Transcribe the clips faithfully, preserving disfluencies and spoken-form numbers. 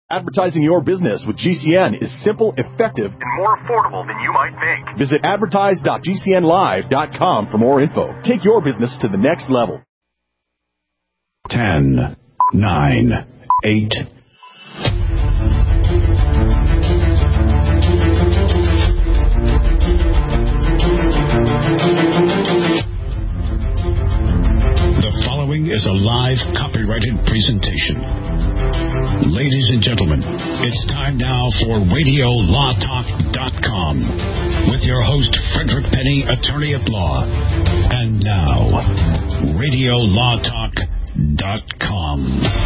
Advertising your business with G C N is simple, effective, and more affordable than you might think. Visit advertise dot g c n live dot com for more info. Take your business to the next level. Ten, nine, eight. The following is a live copyrighted presentation. Ladies and gentlemen, it's time now for radio law talk dot com with your host, Frederick Penny, attorney at law. And now, radio law talk dot com.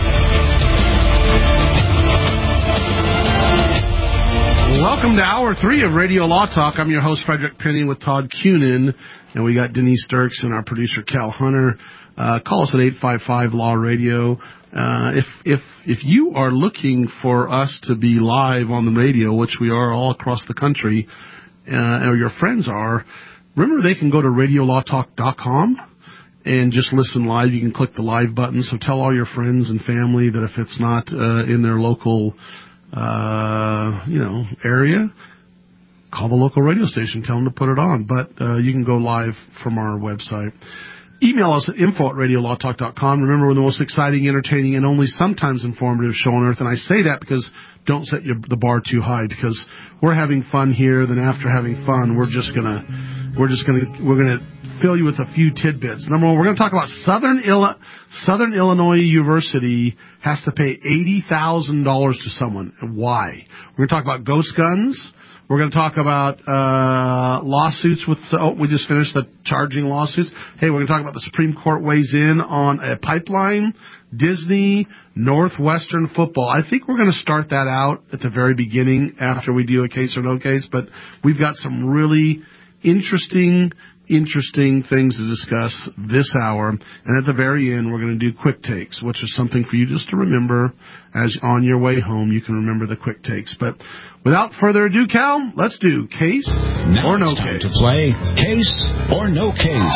Welcome to Hour three of Radio Law Talk. I'm your host, Frederick Penny, with Todd Cunin, and we got Denise Dirks and our producer, Cal Hunter. Uh, call us at eight five five law radio. Uh, if if if you are looking for us to be live on the radio, which we are all across the country, uh, or your friends are, remember they can go to radio law talk dot com and just listen live. You can click the live button. So tell all your friends and family that if it's not uh, in their local, uh, you know, area, call the local radio station. Tell them to put it on. But uh, you can go live from our website. Email us at info at radio law talk dot com. Remember, we're the most exciting, entertaining, and only sometimes informative show on earth. And I say that because don't set your, the bar too high, because we're having fun here. Then after having fun, we're just gonna, we're just gonna, we're gonna fill you with a few tidbits. Number one, we're gonna talk about Southern Ill- Southern Illinois University has to pay eighty thousand dollars to someone. Why? We're gonna talk about ghost guns. We're going to talk about uh, lawsuits with, oh, we just finished the charging lawsuits. Hey, we're going to talk about the Supreme Court weighs in on a pipeline, Disney, Northwestern football. I think we're going to start that out at the very beginning after we do a case or no case, but we've got some really interesting interesting things to discuss this hour. And at the very end, we're going to do quick takes, which is something for you just to remember as on your way home. You can remember the quick takes. But without further ado, Cal, let's do case now or no it's time case. to play Case or No Case.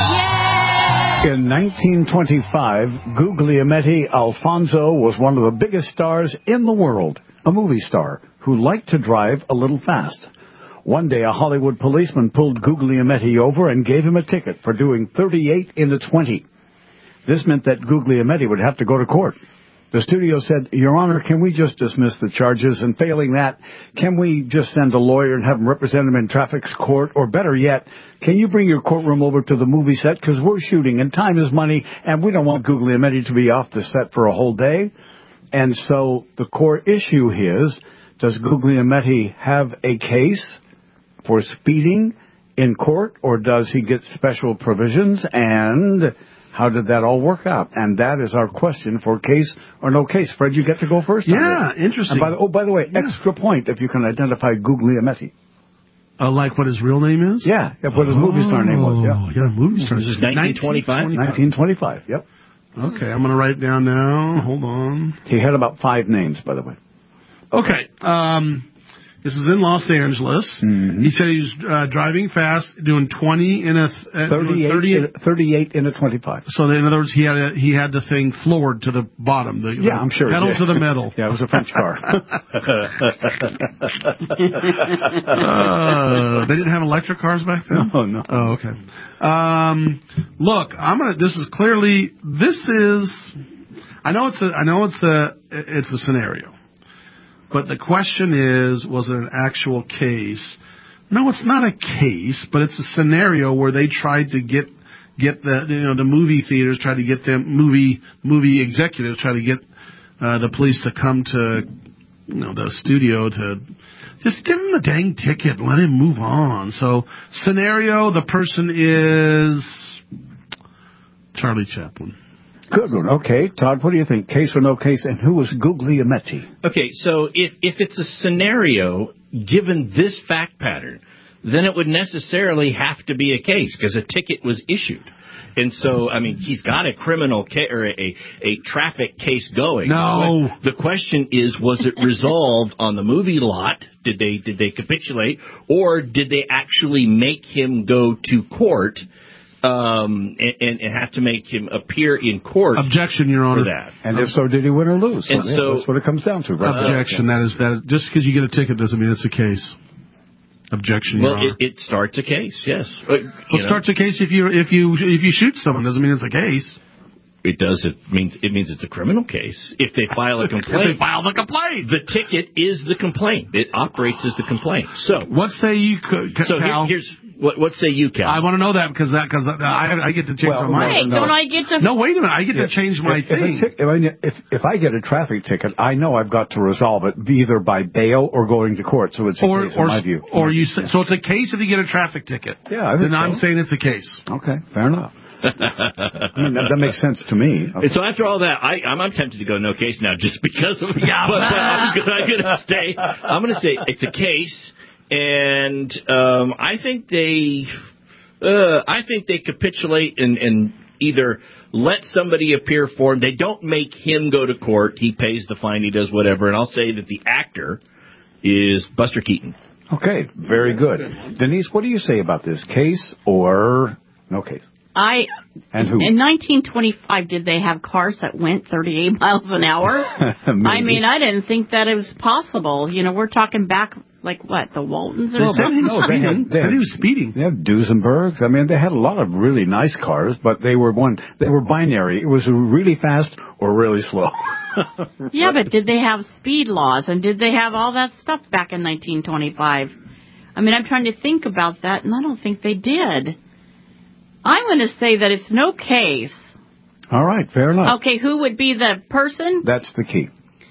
Yay! In nineteen twenty-five, Guglielmetti Alfonso was one of the biggest stars in the world, a movie star who liked to drive a little fast. One day, a Hollywood policeman pulled Guglielmetti over and gave him a ticket for doing thirty-eight in a twenty. This meant that Guglielmetti would have to go to court. The studio said, Your Honor, can we just dismiss the charges? And failing that, can we just send a lawyer and have him represent him in traffic's court? Or better yet, can you bring your courtroom over to the movie set? Because we're shooting, and time is money, and we don't want Guglielmetti to be off the set for a whole day. And so the core issue is, does Guglielmetti have a case for speeding in court, or does he get special provisions, and how did that all work out? And that is our question for Case or No Case. Fred, you get to go first. Yeah, interesting. And by the, oh, by the way, yeah. extra point if you can identify Guglielmetti. Uh, like what his real name is? Yeah, yeah what his oh, movie star name was. Yeah, yeah movie star. This is nineteen twenty-five? nineteen twenty-five, yep. Okay, I'm going to write it down now. Hold on. He had about five names, by the way. Okay, um... this is in Los Angeles. Mm-hmm. He said he was uh, driving fast, doing twenty in a uh, thirty-eight, thirty, in, thirty-eight in a twenty-five. So in other words, he had a, he had the thing floored to the bottom. The, yeah, the I'm sure. Pedal to the metal. Yeah, it was a French car. uh, they didn't have electric cars back then. No, no. Oh, okay. Um, look, I'm gonna. This is clearly. This is. I know it's a. I know it's a. It's a scenario. But the question is, was it an actual case? No, it's not a case, but it's a scenario where they tried to get get the you know the movie theaters tried to get them movie movie executives try to get uh, the police to come to you know the studio to just give him the dang ticket and let him move on. So scenario, the person is Charlie Chaplin. Good one. Okay, Todd, what do you think? Case or no case, and who was Guglielmetti? Okay, so if if it's a scenario, given this fact pattern, then it would necessarily have to be a case because a ticket was issued. And so, I mean, he's got a criminal case or a, a traffic case going. No. The question is, was it resolved on the movie lot? Did they did they capitulate, or did they actually make him go to court um, and, and, and have to make him appear in court. Objection, Your Honor. For that. And if so, did he win or lose? And Well, so, that's what it comes down to. Right? Objection. That is that. Just because you get a ticket doesn't mean it's a case. Objection, Your Well, Honor. it, it starts a case, yes. Uh, Well, it starts a case if you if you if you shoot someone doesn't mean it's a case. It does. It means it means it's a criminal case if they file a complaint. If they file the complaint. The ticket is the complaint. It operates as the complaint. So what say you, Cal? So here, here's what what say you, Cal? I want to know that because that because I, I get to change Well, my Wait, mind. no. don't I get to... No, wait a minute. I get Yeah. to change my if, thing. If, a tic- if, I, if, if I get a traffic ticket, I know I've got to resolve it either by bail or going to court. So it's a or, case or, in my view. or you say, so it's a case if you get a traffic ticket. Yeah, I think then I'm so. saying it's a case. Okay, fair enough. I mean, that, that makes sense to me. Okay. And so after all that, I, I'm, I'm tempted to go no case now just because of yeah. But, but I'm gonna, I'm gonna stay. I'm gonna say it's a case, and um, I think they, uh, I think they capitulate and, and either let somebody appear for him. They don't make him go to court. He pays the fine. He does whatever. And I'll say that the actor is Buster Keaton. Okay, very good. Denise, what do you say about this? Case or no case? I And who? In nineteen twenty-five, did they have cars that went thirty-eight miles an hour? I mean, I didn't think that it was possible. You know, we're talking back, like, what, the Waltons or They said something? he was No, they speeding. had- they Said had- he was speeding. They have Duesenbergs. I mean, they had a lot of really nice cars, but they were one. They were binary. It was really fast or really slow. Yeah, but did they have speed laws, and did they have all that stuff back in nineteen twenty-five? I mean, I'm trying to think about that, and I don't think they did. I'm going to say that it's no case. All right, fair enough. Okay, who would be the person? That's the key.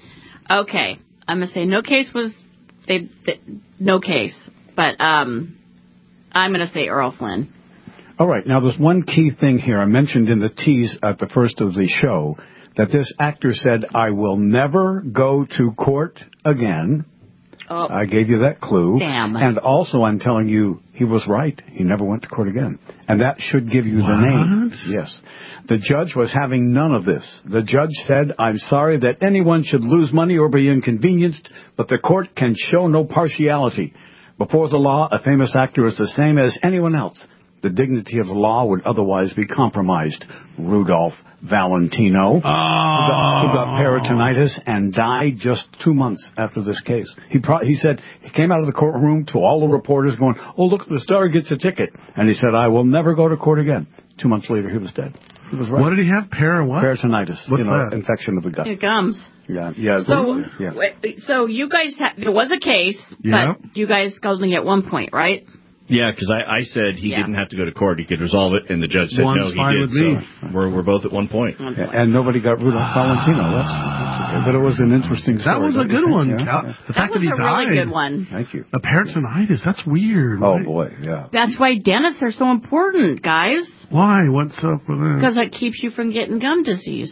Okay, I'm going to say no case was, they, they no case, but um, I'm going to say Earl Flynn. All right, now there's one key thing here. I mentioned in the tease at the first of the show that this actor said, I will never go to court again. Oh, I gave you that clue. Damn. And also I'm telling you, he was right. He never went to court again. And that should give you What? the name. Yes. The judge was having none of this. The judge said, I'm sorry that anyone should lose money or be inconvenienced, but the court can show no partiality. Before the law, a famous actor is the same as anyone else. The dignity of the law would otherwise be compromised. Rudolph Valentino, Oh. who, got, who got peritonitis and died just two months after this case. He pro- he said he came out of the courtroom to all the reporters going, oh, look, the star gets a ticket. And he said, I will never go to court again. Two months later, he was dead. He was right. What did he have? Para what? Peritonitis. What's you know, that? infection of the gut. here it comes. Yeah, yeah. So, yeah. wait, so you guys, ha- there was a case, Yeah. but you guys only get one point, right? Yeah, because I, I said he Yeah. didn't have to go to court; he could resolve it, and the judge said One's no, he fine did. with me. So we're we're both at one point. One Yeah, point. and nobody got Rudolph Valentino. That's, that's okay. But it was an interesting story. That was a don't you good think? one. Yeah, Cal. yeah. The That fact was that he a died. really good one. Thank you. A peritonitis. That's weird. Oh, right? boy, yeah. That's why dentists are so important, guys, Why? What's up with that? because it keeps you from getting gum disease.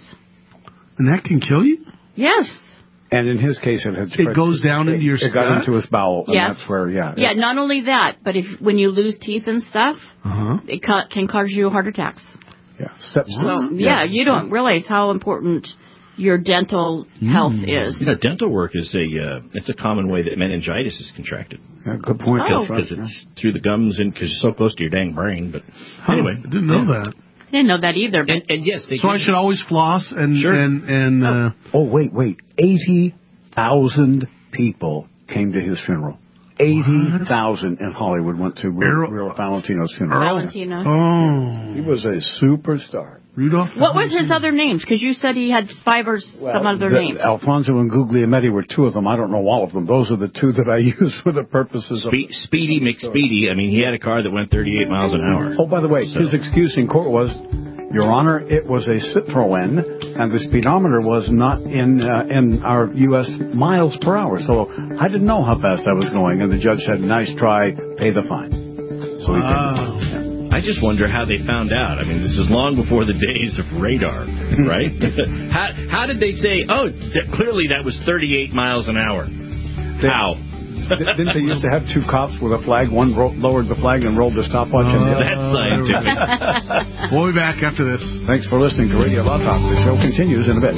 And that can kill you? Yes. And in his case, it had spread. It goes down it, into your It got gut? into his bowel, and Yes. that's where, yeah. Yeah, not only that, but if when you lose teeth and stuff, Uh-huh. it ca- can cause you heart attacks. Yeah. Sepsis. So, yeah, you don't realize how important your dental health is. You know, dental work is a uh, it's a common way that meningitis is contracted Yeah, good point. Oh. because it's through the gums and because you're so close to your dang brain. But Huh, anyway, I didn't know that. I didn't know that either, but And, and yes, they So I should always floss and Sure. and and uh, Oh, wait, wait. eighty thousand people came to his funeral. eighty thousand in Hollywood went to Errol- Rudolph Valentino's funeral. Valentino. oh, He was a superstar. Rudolph. What was his other names? Because you said he had five or some other the- names. Alfonso and Guglielmetti were two of them. I don't know all of them. Those are the two that I use for the purposes of... Spe- Speedy McSpeedy. I mean, he had a car that went thirty-eight miles an hour. Oh, by the way, So- his excuse in court was, Your Honor, it was a Citroen, and the speedometer was not in uh, in our U S miles per hour, so I didn't know how fast I was going, and the judge said, nice try, pay the fine. So he paid the fine. Wow. I just wonder how they found out. I mean, this is long before the days of radar, right? how how did they say, oh, th- clearly that was thirty-eight miles an hour? How? Didn't they used to have two cops with a flag? One ro- lowered the flag and rolled the stopwatch. and the other- That's scientific. We'll be back after this. Thanks for listening to Radio Law Talk. The show continues in a bit.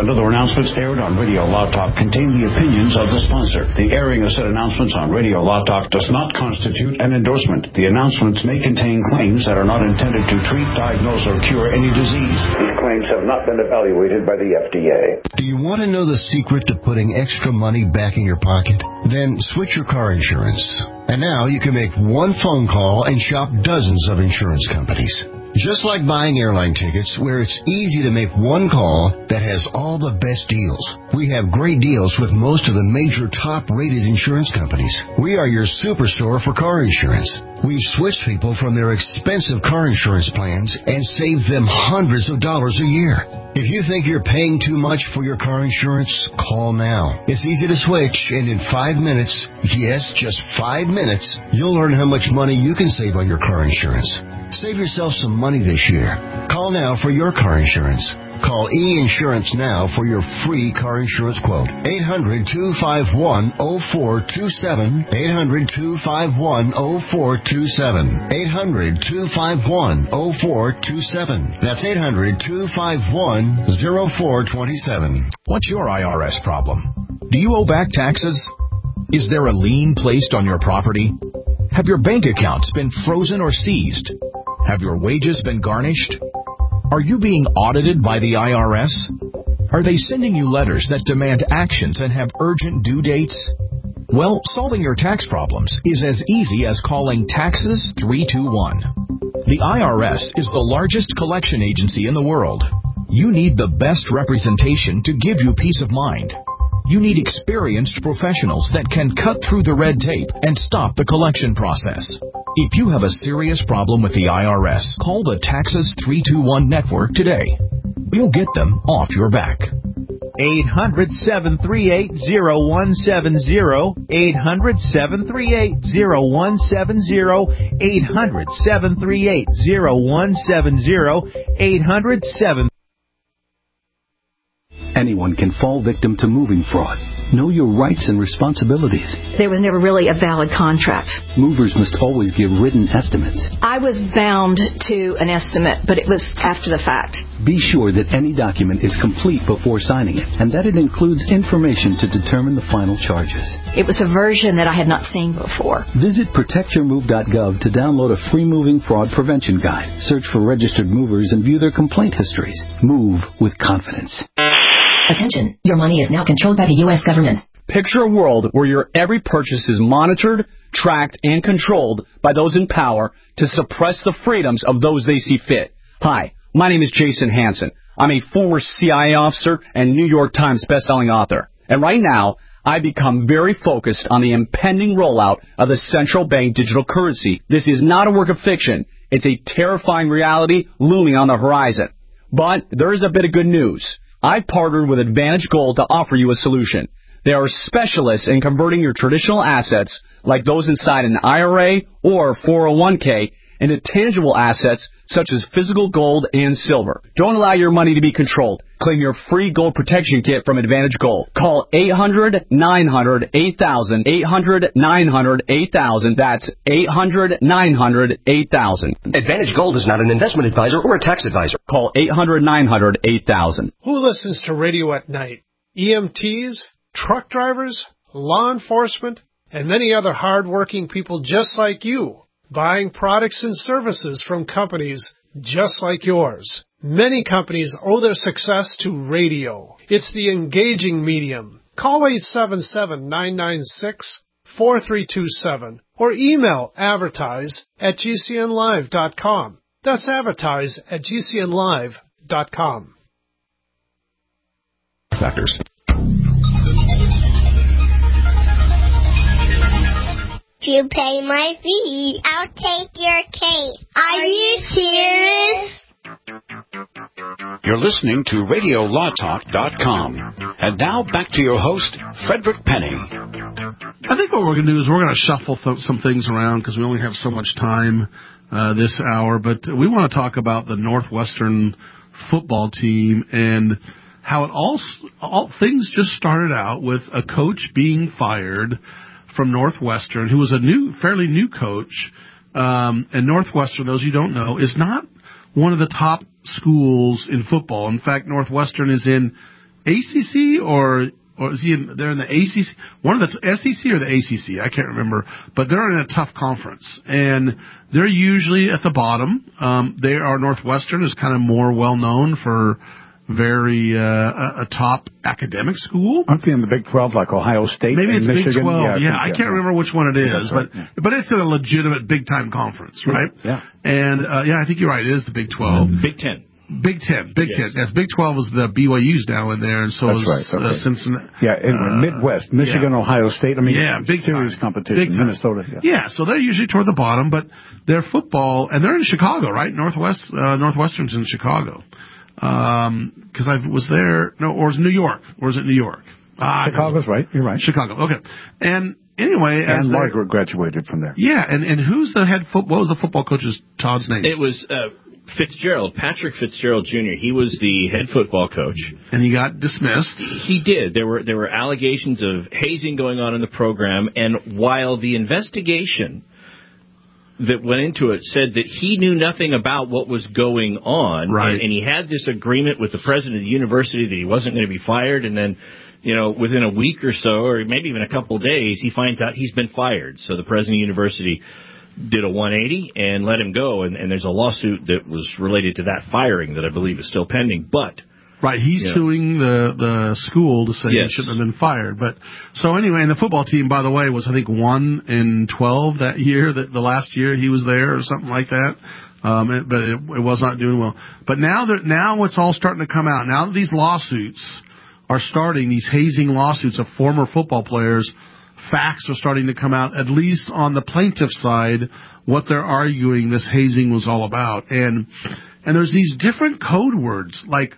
and other announcements aired on Radio Law Talk contain the opinions of the sponsor. The airing of said announcements on Radio Law Talk does not constitute an endorsement. The announcements may contain claims that are not intended to treat, diagnose, or cure any disease. These claims have not been evaluated by the F D A. Do you want to know the secret to putting extra money back in your pocket? Then switch your car insurance. And now you can make one phone call and shop dozens of insurance companies. Just like buying airline tickets, where it's easy to make one call that has all the best deals. We have great deals with most of the major top-rated insurance companies. We are your superstore for car insurance. We've switched people from their expensive car insurance plans and saved them hundreds of dollars a year. If you think you're paying too much for your car insurance, call now. It's easy to switch, and in five minutes, yes, just five minutes, you'll learn how much money you can save on your car insurance. Save yourself some money this year. Call now for your car insurance. Call E-Insurance now for your free car insurance quote. eight hundred, two five one, oh four two seven. eight hundred, two five one, oh four two seven. eight hundred, two five one, oh four two seven. That's eight hundred, two five one, oh four two seven. What's your I R S problem? Do you owe back taxes? Is there a lien placed on your property? Have your bank accounts been frozen or seized? Have your wages been garnished? Are you being audited by the I R S? Are they sending you letters that demand actions and have urgent due dates? Well, solving your tax problems is as easy as calling Taxes three two one. The I R S is the largest collection agency in the world. You need the best representation to give you peace of mind. You need experienced professionals that can cut through the red tape and stop the collection process. If you have a serious problem with the I R S, call the Taxes three two one network today. You'll get them off your back. eight hundred, seven three eight, oh one seven oh. eight hundred, seven three eight, oh one seven oh. eight hundred, seven three eight, oh one seven oh. eight hundred, seven. Anyone can fall victim to moving fraud. Know your rights and responsibilities. There was never really a valid contract. Movers must always give written estimates. I was bound to an estimate, but it was after the fact. Be sure that any document is complete before signing it, and that it includes information to determine the final charges. It was a version that I had not seen before. Visit protect your move dot gov to download a free moving fraud prevention guide. Search for registered movers and view their complaint histories. Move with confidence. Attention, your money is now controlled by the U S government. Picture a world where your every purchase is monitored, tracked, and controlled by those in power to suppress the freedoms of those they see fit. Hi, my name is Jason Hansen. I'm a former C I A officer and New York Times bestselling author. And right now, I've become very focused on the impending rollout of the central bank digital currency. This is not a work of fiction. It's a terrifying reality looming on the horizon. But there is a bit of good news. I've partnered with Advantage Gold to offer you a solution. They are specialists in converting your traditional assets, like those inside an I R A or four oh one k, into tangible assets such as physical gold and silver. Don't allow your money to be controlled. Claim your free gold protection kit from Advantage Gold. Call eight hundred, nine hundred, eight thousand, eight hundred, nine hundred, eight thousand. That's eight hundred, nine hundred, eight thousand. Advantage Gold is not an investment advisor or a tax advisor. Call eight hundred, nine hundred, eight thousand. Who listens to radio at night? E M Ts, truck drivers, law enforcement, and many other hard-working people just like you, buying products and services from companies just like yours. Many companies owe their success to radio. It's the engaging medium. Call eight seven seven, nine nine six, four three two seven or email advertise at g c n live dot com. That's advertise at g c n live dot com. Factors. If you pay my fee, I'll take your case. Are you serious? You're listening to radio law talk dot com. And now back to your host, Frederick Penny. I think what we're going to do is we're going to shuffle th- some things around because we only have so much time uh, this hour. But we want to talk about the Northwestern football team and how it all, all things just started out with a coach being fired from Northwestern, who was a new, fairly new coach. Um, and Northwestern, those you don't know, is not one of the top schools in football. In fact, Northwestern is in A C C or or is he in, they're in the A C C, one of the S E C or the A C C, I can't remember, but they're in a tough conference, and they're usually at the bottom. Um, they are Northwestern is kind of more well known for very uh, a, a top academic school. Aren't they in the Big twelve, like Ohio State? Maybe it's and Michigan? Big twelve. Yeah, yeah, I, I can't yeah. remember which one it is, That's right, but yeah. but it's in a legitimate big time conference, right? Yeah. And uh, yeah, I think you're right. It is the Big twelve. Big Ten. Big Ten, Big Yes. Ten. Yes, Big Twelve is the B Y U's now in there, and so That's is right, okay. uh, Cincinnati. Yeah, anyway, uh, Midwest, Michigan, yeah. Ohio State. I mean, yeah, big serious time. competition. Big time. Minnesota. Yeah. yeah, so they're usually toward the bottom, but their football, and they're in Chicago, right? Northwest, uh, Northwestern's in Chicago. Um, because I was there, no, or is it New York? Or is it New York? Ah, Chicago's right. You're right. Chicago. Okay, and anyway, as and they- Margaret graduated from there. Yeah, and and who's the head foot? What was the football coach's Todd's name? It was uh, Fitzgerald, Patrick Fitzgerald Junior He was the head football coach, and he got dismissed. He did. There were there were allegations of hazing going on in the program, and while the investigation that went into it said that he knew nothing about what was going on, right. and, and he had this agreement with the president of the university that he wasn't going to be fired, and then, you know, within a week or so, or maybe even a couple of days, he finds out he's been fired. So the president of the university did a one eighty and let him go, and, and there's a lawsuit that was related to that firing that I believe is still pending. But right, he's yeah. suing the the school to say yes. he shouldn't have been fired. But so anyway, and the football team, by the way, was I think one in twelve that year, that the last year he was there or something like that. Um, it, but it, it was not doing well. But now that now it's all starting to come out. Now that these lawsuits are starting, these hazing lawsuits of former football players, facts are starting to come out, at least on the plaintiff's side, what they're arguing this hazing was all about. And and there's these different code words like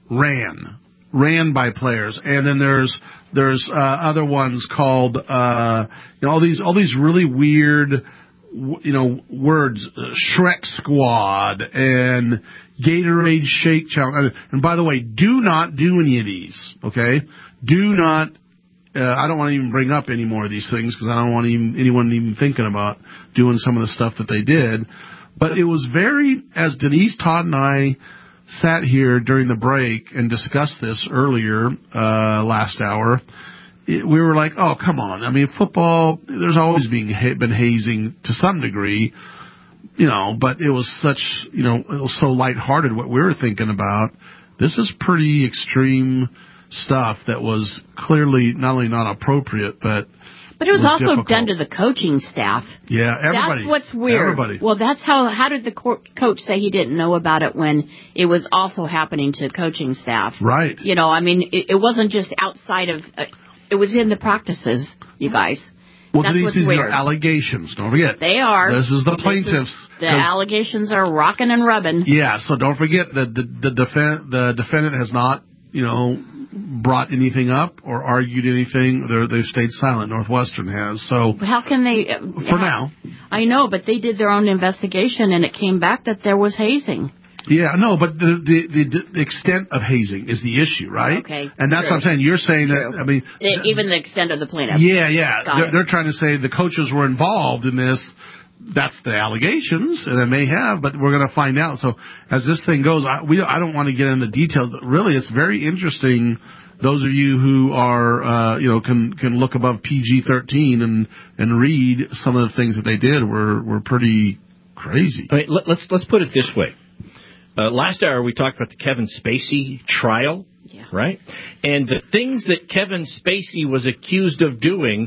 ran, ran by players, and then there's there's uh, other ones called uh, you know all these all these really weird you know words, uh, Shrek Squad and Gatorade Shake Challenge. And by the way, do not do any of these. Okay, do not. Uh, I don't want to even bring up any more of these things because I don't want even, anyone even thinking about doing some of the stuff that they did. But it was very, as Denise, Todd, and I sat here during the break and discussed this earlier uh, last hour, it, we were like, oh, come on. I mean, football, there's always being been hazing to some degree, you know, but it was such, you know, it was so lighthearted what we were thinking about. This is pretty extreme stuff that was clearly not only not appropriate, but But it was, was also difficult. done to the coaching staff. Yeah, everybody. That's what's weird. Everybody. Well, that's how. How did the co- coach say he didn't know about it when it was also happening to coaching staff? Right. You know, I mean, it, it wasn't just outside of. Uh, it was in the practices, you guys. Well, that's these, what's these weird. are allegations. Don't forget. They are. This is the This is- plaintiffs. the allegations are rocking and rubbing. Yeah. So don't forget that the the, defend, the defendant has not, you know, brought anything up or argued anything. They're, they've stayed silent. Northwestern has. So How can they? Uh, for now. I know, but they did their own investigation, and it came back that there was hazing. Yeah, no, but the, the the the extent of hazing is the issue, right? Okay, and that's true. what I'm saying. You're saying True. that. I mean, E- even the extent of the plaintiff. yeah, yeah. Got They're, it. they're trying to say the coaches were involved in this. That's the allegations, and they may have, but we're going to find out. So as this thing goes, I, we I don't want to get into details, but really, it's very interesting. Those of you who are, uh, you know, can can look above P G thirteen and and read some of the things that they did were were pretty crazy. I mean, let, let's let's put it this way. Uh, last hour we talked about the Kevin Spacey trial, yeah. right? And the things that Kevin Spacey was accused of doing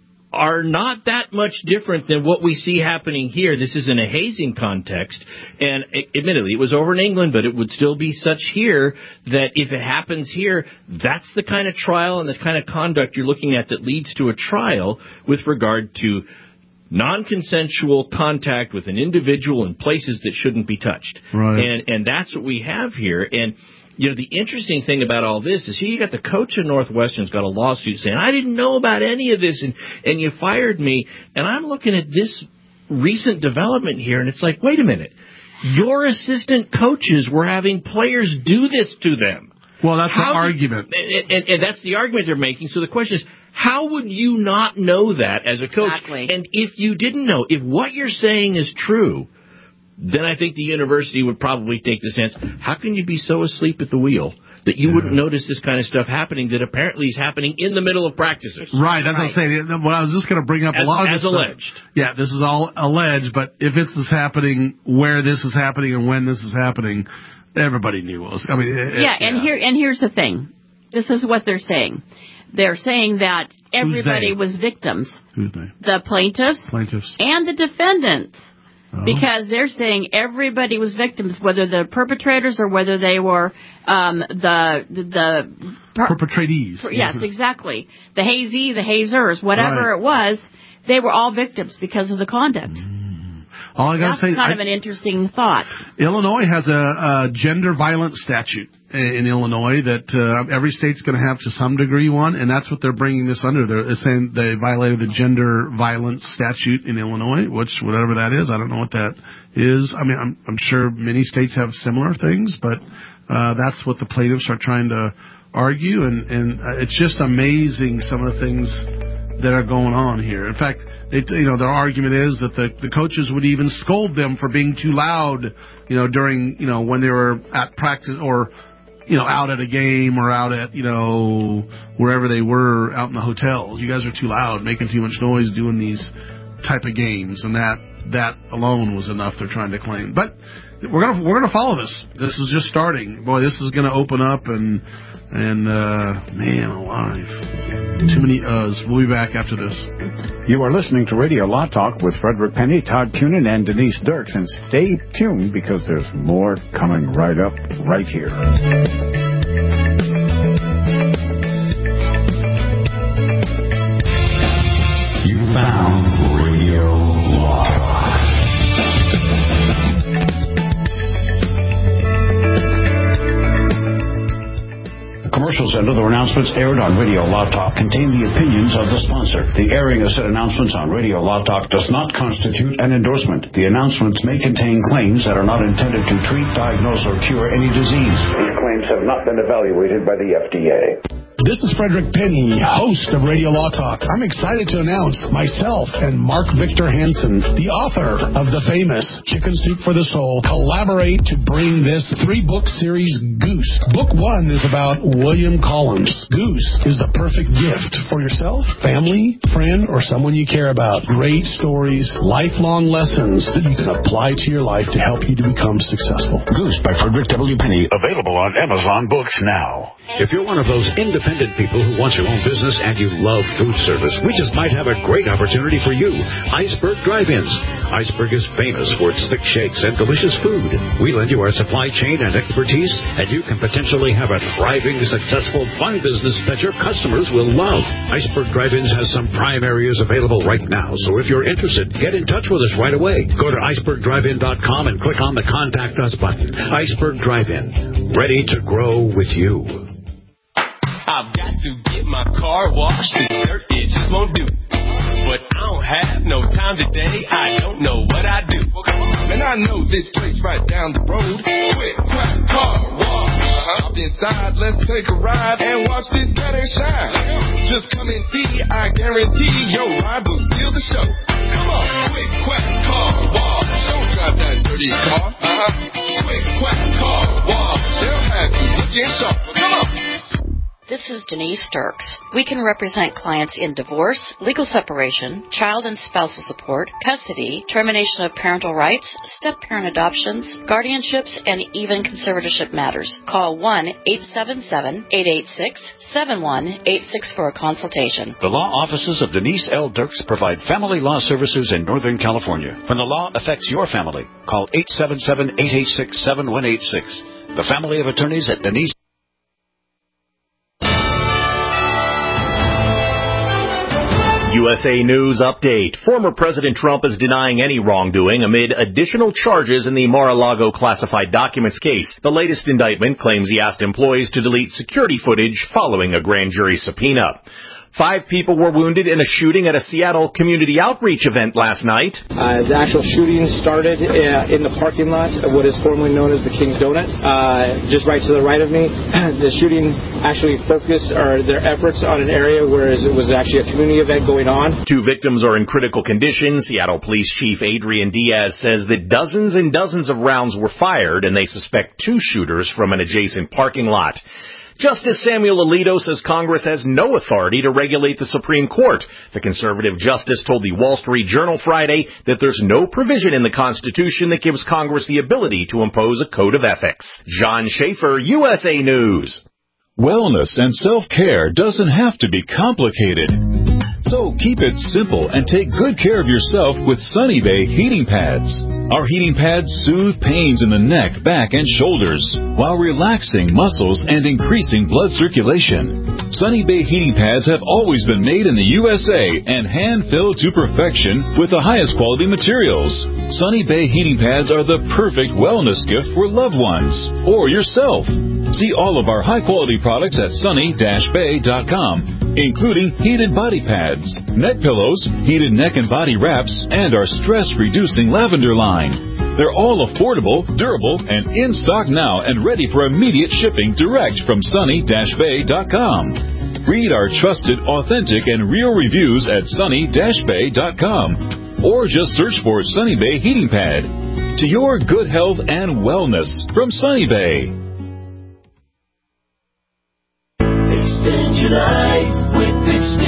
are not that much different than what we see happening here. This is in a hazing context, and admittedly, it was over in England, but it would still be such here that if it happens here, that's the kind of trial and the kind of conduct you're looking at that leads to a trial with regard to non-consensual contact with an individual in places that shouldn't be touched. Right. And and that's what we have here. And you know, the interesting thing about all this is here you got the coach of Northwestern's got a lawsuit saying, I didn't know about any of this, and, and you fired me. And I'm looking at this recent development here, and it's like, wait a minute. Your assistant coaches were having players do this to them. Well, that's How the did- argument. And, and, and that's the argument they're making. So the question is, how would you not know that as a coach? Exactly. And if you didn't know, if what you're saying is true, then I think the university would probably take the stance, how can you be so asleep at the wheel that you yeah. wouldn't notice this kind of stuff happening that apparently is happening in the middle of practices. Right, that's right. what I'm saying. Well, I was just going to bring up as, a lot of As this alleged. Stuff. Yeah, this is all alleged, but if this is happening, where this is happening, and when this is happening, everybody knew it was. I mean, it, yeah, and yeah. here and here's the thing. This is what they're saying. They're saying that everybody was victims. Who's they? The plaintiffs, plaintiffs, and the defendants. Oh. Because they're saying everybody was victims, whether the perpetrators or whether they were um, the the, the per- perpetratees. Per- yes, exactly. The hazee, the hazers, whatever right. it was, they were all victims because of the conduct. Mm. All I gotta That's say, kind I, of an interesting thought. Illinois has a, a gender violence statute in Illinois that uh, every state's going to have to some degree one, and that's what they're bringing this under. They're saying they violated the gender violence statute in Illinois, which whatever that is, I don't know what that is. I mean, I'm, I'm sure many states have similar things, but uh, that's what the plaintiffs are trying to argue, and, and uh, it's just amazing some of the things that are going on here. In fact, they, you know, their argument is that the, the coaches would even scold them for being too loud, you know, during, you know, when they were at practice or, you know, out at a game or out at, you know, wherever they were out in the hotels. You guys are too loud, making too much noise doing these type of games, and that that alone was enough, they're trying to claim. But we're gonna we're gonna follow this. This is just starting. Boy, this is gonna open up and and uh, man alive. Too many uhs. We'll be back after this. You are listening to Radio Law Talk with Frederick Penny, Todd Cunin, and Denise Dirks. And stay tuned because there's more coming right up, right here. You found Radio Law Talk. Commercials and other announcements aired on Radio Law Talk contain the opinions of the sponsor. The airing of said announcements on Radio Law Talk does not constitute an endorsement. The announcements may contain claims that are not intended to treat, diagnose, or cure any disease. These claims have not been evaluated by the F D A. This is Frederick Penny, host of Radio Law Talk. I'm excited to announce myself and Mark Victor Hansen, the author of the famous Chicken Soup for the Soul, collaborate to bring this three-book series, Goose. Book one is about William Collins. Goose is the perfect gift for yourself, family, friend, or someone you care about. Great stories, lifelong lessons that you can apply to your life to help you to become successful. Goose by Frederick W. Penny, available on Amazon Books now. If you're one of those independent people who wants your own business and you love food service, we just might have a great opportunity for you. Iceberg Drive-Ins. Iceberg is famous for its thick shakes and delicious food. We lend you our supply chain and expertise, and you can potentially have a thriving, successful, fun business that your customers will love. Iceberg Drive-Ins has some prime areas available right now, so if you're interested, get in touch with us right away. Go to iceberg drive in dot com and click on the Contact Us button. Iceberg Drive-In, ready to grow with you. I've got to get my car washed. This dirt, it just won't do. But I don't have no time today. I don't know what I do. Man, I know this place right down the road. Quick, Quack Car Wash. Uh-huh. Hop inside, let's take a ride and watch this cat shine. Just come and see, I guarantee your ride will steal the show. Come on, Quick Quack Car Wash. Don't drive that dirty car. Uh-huh. Quick Quack Car Wash. They'll have you looking sharp. Come on. This is Denise Dirks. We can represent clients in divorce, legal separation, child and spousal support, custody, termination of parental rights, step-parent adoptions, guardianships, and even conservatorship matters. Call one eight seven seven, eight eight six, seven one eight six for a consultation. The law offices of Denise L. Dirks provide family law services in Northern California. When the law affects your family, call eight seven seven, eight eight six, seven one eight six. The family of attorneys at Denise U S A News Update. Former President Trump is denying any wrongdoing amid additional charges in the Mar-a-Lago classified documents case. The latest indictment claims he asked employees to delete security footage following a grand jury subpoena. Five people were wounded in a shooting at a Seattle community outreach event last night. Uh, the actual shooting started uh, in the parking lot of what is formerly known as the King's Donut, uh, just right to the right of me. The shooting actually focused or their efforts on an area where it was actually a community event going on. Two victims are in critical condition. Seattle Police Chief Adrian Diaz says that dozens and dozens of rounds were fired, and they suspect two shooters from an adjacent parking lot. Justice Samuel Alito says Congress has no authority to regulate the Supreme Court. The conservative justice told the Wall Street Journal Friday that there's no provision in the Constitution that gives Congress the ability to impose a code of ethics. John Schaefer, U S A News. Wellness and self-care doesn't have to be complicated. So keep it simple and take good care of yourself with Sunny Bay heating pads. Our heating pads soothe pains in the neck, back, and shoulders while relaxing muscles and increasing blood circulation. Sunny Bay heating pads have always been made in the U S A and hand-filled to perfection with the highest quality materials. Sunny Bay heating pads are the perfect wellness gift for loved ones or yourself. See all of our high-quality products at sunny dash bay dot com, including heated body pads, neck pillows, heated neck and body wraps, and our stress-reducing lavender line. They're all affordable, durable, and in stock now and ready for immediate shipping direct from sunny dash bay dot com. Read our trusted, authentic, and real reviews at sunny dash bay dot com or just search for Sunny Bay Heating Pad. To your good health and wellness from Sunny Bay. Extend your life with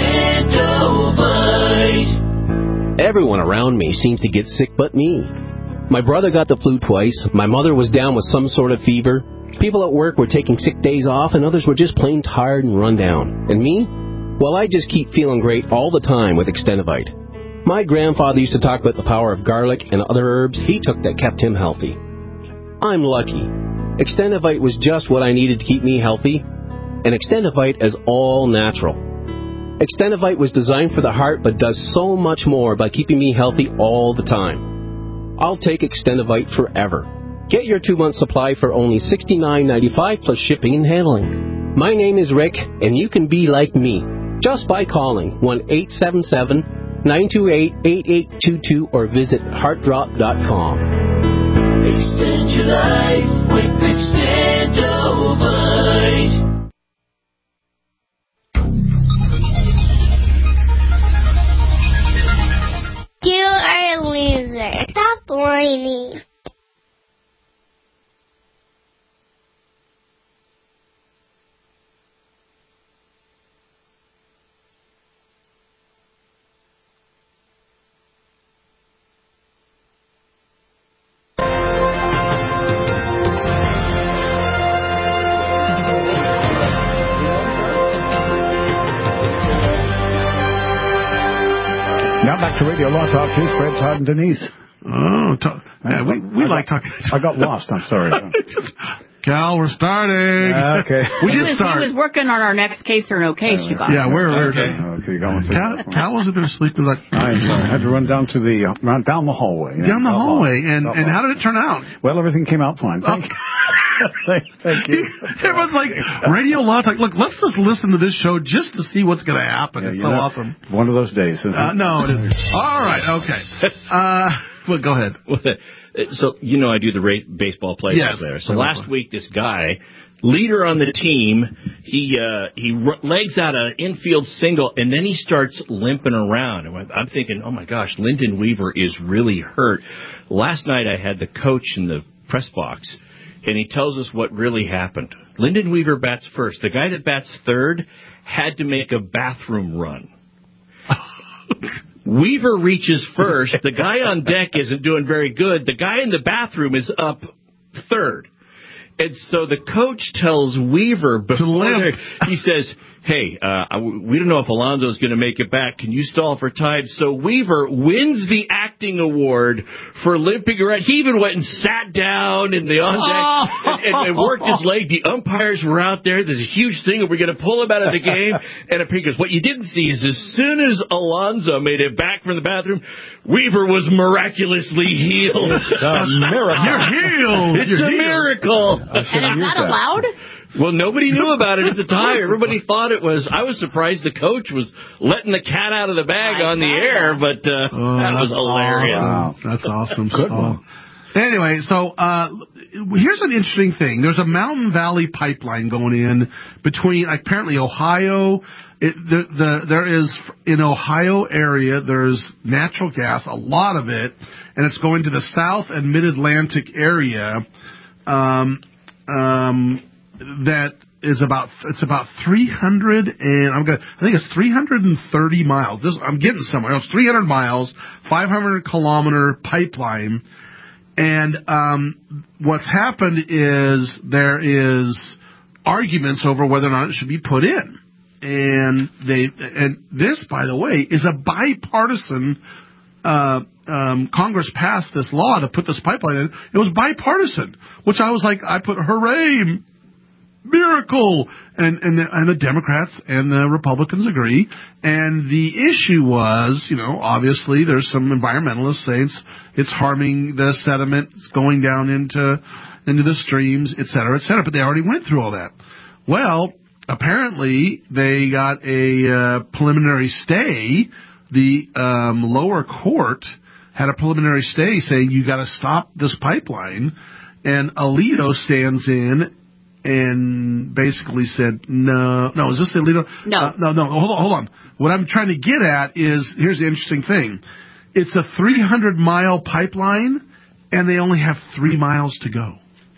Extendovite. Everyone around me seems to get sick but me. My brother got the flu twice, my mother was down with some sort of fever, people at work were taking sick days off, and others were just plain tired and run down. And me? Well, I just keep feeling great all the time with Extendovite. My grandfather used to talk about the power of garlic and other herbs he took that kept him healthy. I'm lucky. Extendovite was just what I needed to keep me healthy. And Extendovite is all natural. Extendovite was designed for the heart but does so much more by keeping me healthy all the time. I'll take Extendovite forever. Get your two-month supply for only sixty-nine ninety-five plus shipping and handling. My name is Rick, and you can be like me just by calling one eight seven seven, nine two eight, eight eight two two or visit heart drop dot com. Extend your life with Extendovite. You are a loser. Stop whining. Now back to Radio Law Talk. Here's Fred, Todd, and Denise. Oh, to- yeah, we, we like talking. I got lost. I'm sorry. Cal, we're starting. Uh, okay. We he did was, start. He was working on our next case or no case, you guys. Yeah, we're, we're okay. Okay, going through Cal, Cal wasn't there sleeping like. I uh, had to run down to the uh, run down the hallway. Yeah, down the hallway, and and how did it turn out? Well, everything came out fine. Thank, thank, thank you. Everyone's like, Radio Law Talk. Look, let's just listen to this show just to see what's going to happen. Yeah, it's so know, awesome. One of those days, isn't uh, it? No, it isn't. All right, okay. Uh, well, go ahead. So, you know I do the ra- baseball plays yes. there. So last week, this guy, leader on the team, he uh, he r- legs out an infield single, and then he starts limping around. And I'm thinking, oh, my gosh, Lyndon Weaver is really hurt. Last night I had the coach in the press box, and he tells us what really happened. Lyndon Weaver bats first. The guy that bats third had to make a bathroom run. Weaver reaches first. The guy on deck isn't doing very good. The guy in the bathroom is up third. And so the coach tells Weaver before he says, hey, uh, we don't know if Alonso's going to make it back. Can you stall for time? So Weaver wins the acting award for limping around. He even went and sat down in the on deck oh. and, and, and worked his leg. The umpires were out there. There's a huge thing. We're going to pull him out of the game. And it goes, what you didn't see is as soon as Alonso made it back from the bathroom, Weaver was miraculously healed. It's a miracle. You're healed. It's You're a healed. miracle. And is that allowed? Well, nobody knew about it at the time. Everybody thought it was. I was surprised the coach was letting the cat out of the bag I on the air, but uh, oh, that was hilarious. Awesome. Wow. That's awesome. Good one. Anyway, so uh, here's an interesting thing. There's a Mountain Valley pipeline going in between apparently Ohio. It, the, the, there is in Ohio area. There's natural gas, a lot of it, and it's going to the South and Mid Atlantic area. Um, um, that is about it's about three hundred and I'm gonna I think it's three hundred thirty miles. This, I'm getting somewhere. It's three hundred miles, five hundred kilometer pipeline. And um, what's happened is there is arguments over whether or not it should be put in. And they and this, by the way, is a bipartisan. Uh, um, Congress passed this law to put this pipeline in. It was bipartisan, which I was like, I put hooray, miracle, and and the, and the Democrats and the Republicans agree. And the issue was, you know, obviously there's some environmentalists saying it's, it's harming the sediment, it's going down into into the streams, et cetera, et cetera. But they already went through all that. Well, apparently they got a uh, preliminary stay. The um, lower court had a preliminary stay saying you got to stop this pipeline, and Alito stands in and basically said, no, no, is this Alito? No. Uh, no, no, hold on, hold on. What I'm trying to get at is, here's the interesting thing. It's a three hundred mile pipeline, and they only have three miles to go.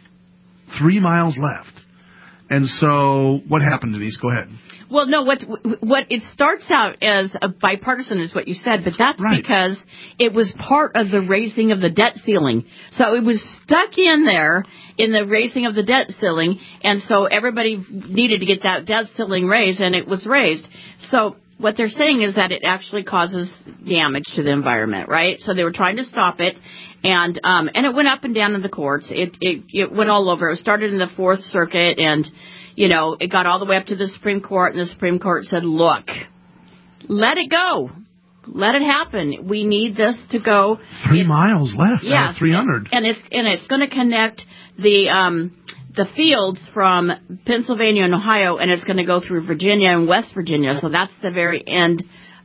Three miles left. And so what happened, Denise? Go ahead. Well, no, what what it starts out as a bipartisan is what you said, but that's right. Because it was part of the raising of the debt ceiling. So it was stuck in there in the raising of the debt ceiling, and so everybody needed to get that debt ceiling raised, and it was raised. So what they're saying is that it actually causes damage to the environment, right? So they were trying to stop it, and um, and it went up and down in the courts. It it it went all over. It started in the Fourth Circuit, and you know, it got all the way up to the Supreme Court, and the Supreme Court said, look, let it go. Let it happen. We need this to go. Three it, miles left yes, out of three hundred. And it's, and it's going to connect the um, the fields from Pennsylvania and Ohio, and it's going to go through Virginia and West Virginia. So that's the very end,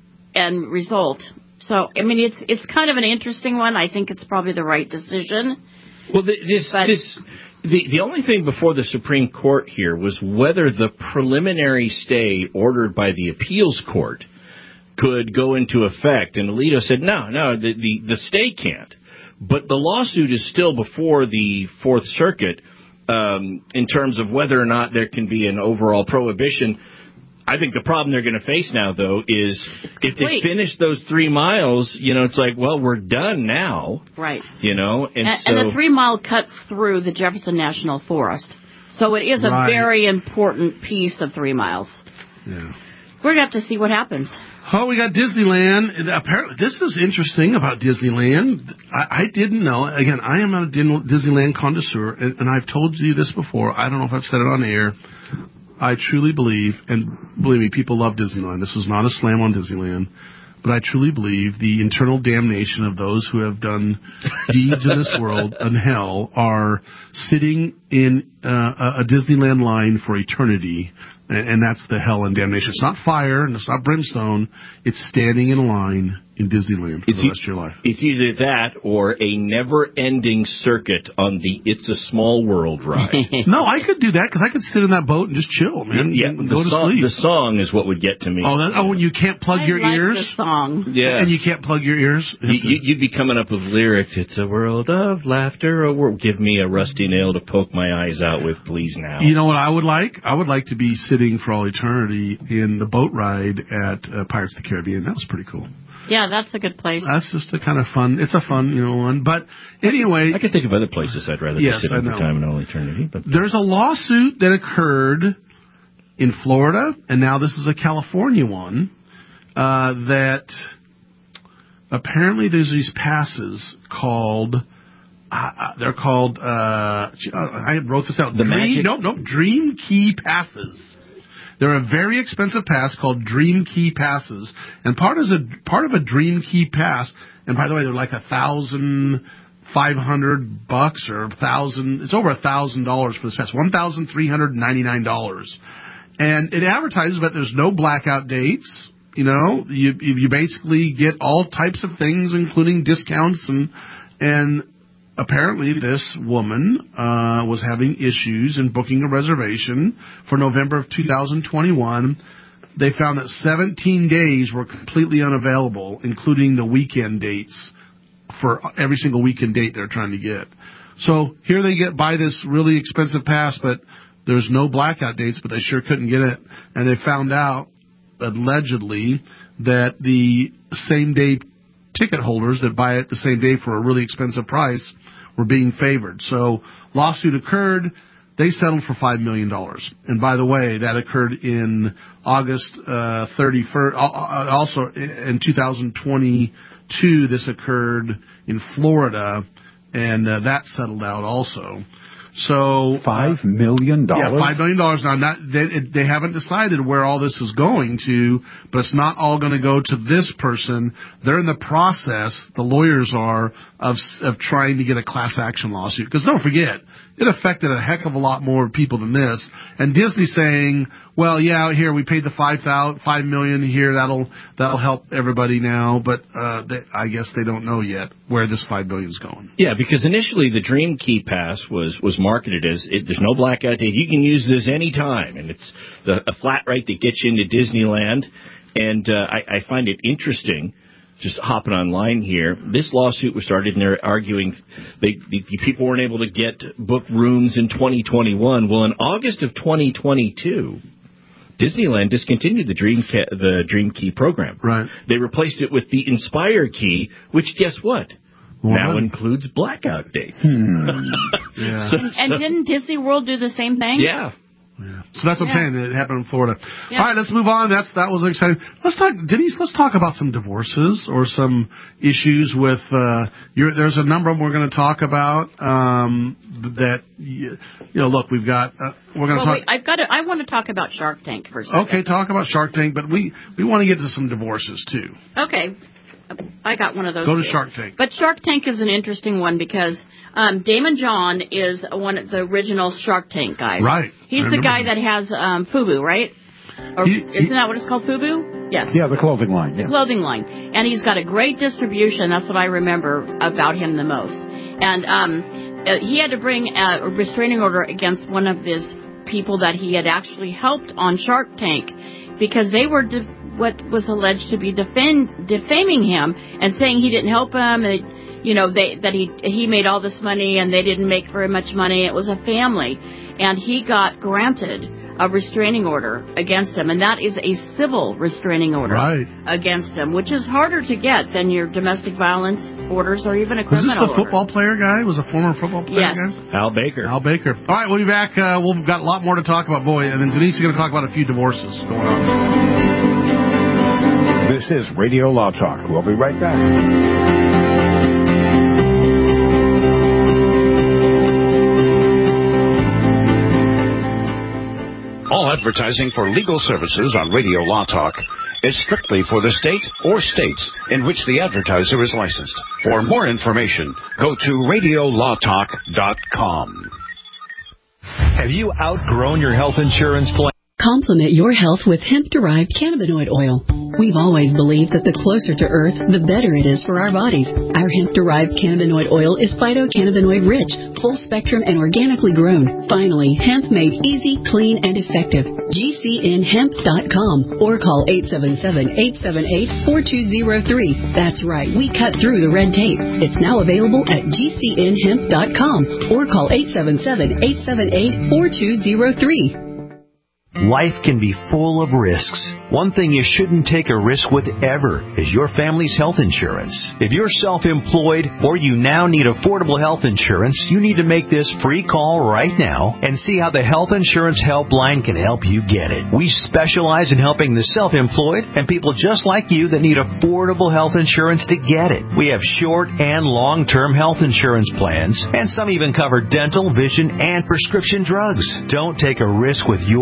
end result. So, I mean, it's it's kind of an interesting one. I think it's probably the right decision. Well, this... But, this The the only thing before the Supreme Court here was whether the preliminary stay ordered by the appeals court could go into effect. And Alito said, no, no, the, the, the stay can't. But the lawsuit is still before the Fourth Circuit um, in terms of whether or not there can be an overall prohibition. I think the problem they're going to face now, though, is if they finish those three miles, you know, it's like, well, we're done now. Right. You know, and, and, so, and the three mile cuts through the Jefferson National Forest. So it is a right. very important piece of three miles. Yeah. We're going to have to see what happens. Oh, we got Disneyland. Apparently, this is interesting about Disneyland. I, I didn't know. Again, I am not a Disneyland connoisseur, and, and I've told you this before. I don't know if I've said it on air. I truly believe, and believe me, people love Disneyland. This is not a slam on Disneyland, but I truly believe the internal damnation of those who have done deeds in this world and hell are sitting in uh, a Disneyland line for eternity, and, and that's the hell and damnation. It's not fire, and it's not brimstone. It's standing in a line in Disneyland for it's the rest e- of your life. It's either that or a never-ending circuit on the It's a Small World ride. No, I could do that because I could sit in that boat and just chill, man, yeah, and the go to song, sleep. The song is what would get to me. Oh, that, oh, and you can't plug I your like ears? the song. Yeah. And you can't plug your ears? You, you, you'd be coming up with lyrics. It's a world of laughter. A world. Give me a rusty nail to poke my eyes out with, please now. You know what I would like? I would like to be sitting for all eternity in the boat ride at uh, Pirates of the Caribbean. That was pretty cool. Yeah, that's a good place. That's just a kind of fun. It's a fun, you know, one. But anyway, I could think of other places I'd rather yes, be sitting I know. for time and all eternity. But there's a lawsuit that occurred in Florida, and now this is a California one, uh, that apparently there's these passes called, uh, they're called, uh, I wrote this out. The Dream, Magic? Nope, nope, Dream Key Passes. They're a very expensive pass called Dream Key Passes, and part is a part of a Dream Key Pass. And by the way, they're like a thousand, five hundred bucks or a thousand. It's over a thousand dollars for this pass. One thousand three hundred ninety nine dollars, and it advertises that there's no blackout dates. You know, you you basically get all types of things, including discounts, and and apparently this woman uh, was having issues in booking a reservation for November of two thousand twenty-one. They found that seventeen days were completely unavailable, including the weekend dates for every single weekend date they're trying to get. So here they get buy this really expensive pass, but there's no blackout dates, but they sure couldn't get it. And they found out, allegedly, that the same-day ticket holders that buy it the same day for a really expensive price were being favored. So lawsuit occurred. They settled for five million dollars. And by the way, that occurred in August uh, thirty-first. Also in two thousand twenty-two, this occurred in Florida, and uh, that settled out also. So five million dollars. Yeah, five million dollars. Now, not they, they haven't decided where all this is going to, but it's not all going to go to this person. They're in the process. The lawyers are of of trying to get a class action lawsuit, because don't forget, it affected a heck of a lot more people than this. And Disney saying, well, yeah, here we paid the five thousand, five million here. That'll that'll help everybody now. But uh, they, I guess they don't know yet where this five billion is going. Yeah, because initially the Dream Key Pass was was marketed as it, there's no blackout date. You can use this any time, and it's the, a flat rate that gets you into Disneyland. And uh, I, I find it interesting. Just hopping online here, this lawsuit was started, and they're arguing they, the, the people weren't able to get book rooms in twenty twenty-one. Well, in August of twenty twenty-two, Disneyland discontinued the Dream Key, the Dream Key program. Right. They replaced it with the Inspire Key, which, guess what? What? Now includes blackout dates. Hmm. yeah. so, and so, didn't Disney World do the same thing? Yeah. Yeah. So that's what I'm yeah. saying. It happened in Florida. Yeah. All right, let's move on. That's that was exciting. Let's talk, Denise. Let's talk about some divorces or some issues with. Uh, your, there's a number of them we're going to talk about. Um, that you, you know, look, we've got. Uh, we're going to well, talk. Wait, I've got. To, I want to talk about Shark Tank for a second. Okay, talk about Shark Tank, but we we want to get to some divorces too. Okay. I got one of those. Go to too. Shark Tank. But Shark Tank is an interesting one because um, Damon John is one of the original Shark Tank guys. Right. He's I the guy him. that has um, FUBU, right? Or, he, he, isn't that what it's called, FUBU? Yes. Yeah, the clothing line. The Yeah. clothing line. And he's got a great distribution. That's what I remember about him the most. And um, uh, he had to bring a restraining order against one of his people that he had actually helped on Shark Tank because they were... De- what was alleged to be defend, defaming him and saying he didn't help him, and you know they, that he he made all this money and they didn't make very much money. It was a family, and he got granted a restraining order against him, and that is a civil restraining order right. against him, which is harder to get than your domestic violence orders or even a criminal order. Was this the football player guy? Was a former football player yes. guy? Al Baker. Al Baker. All right, we'll be back. Uh, we've got a lot more to talk about, boy, and then Denise is going to talk about a few divorces going on. This is Radio Law Talk. We'll be right back. All advertising for legal services on Radio Law Talk is strictly for the state or states in which the advertiser is licensed. For more information, go to radio law talk dot com. Have you outgrown your health insurance plan? Complement your health with hemp-derived cannabinoid oil. We've always believed that the closer to Earth, the better it is for our bodies. Our hemp-derived cannabinoid oil is phytocannabinoid-rich, full-spectrum, and organically grown. Finally, hemp made easy, clean, and effective. G C N hemp dot com or call eight seven seven, eight seven eight, four two zero three. That's right, we cut through the red tape. It's now available at G C N hemp dot com or call eight seven seven, eight seven eight, four two zero three. Life can be full of risks. One thing you shouldn't take a risk with ever is your family's health insurance. If you're self-employed or you now need affordable health insurance, you need to make this free call right now and see how the Health Insurance Helpline can help you get it. We specialize in helping the self-employed and people just like you that need affordable health insurance to get it. We have short and long-term health insurance plans, and some even cover dental, vision, and prescription drugs. Don't take a risk with your family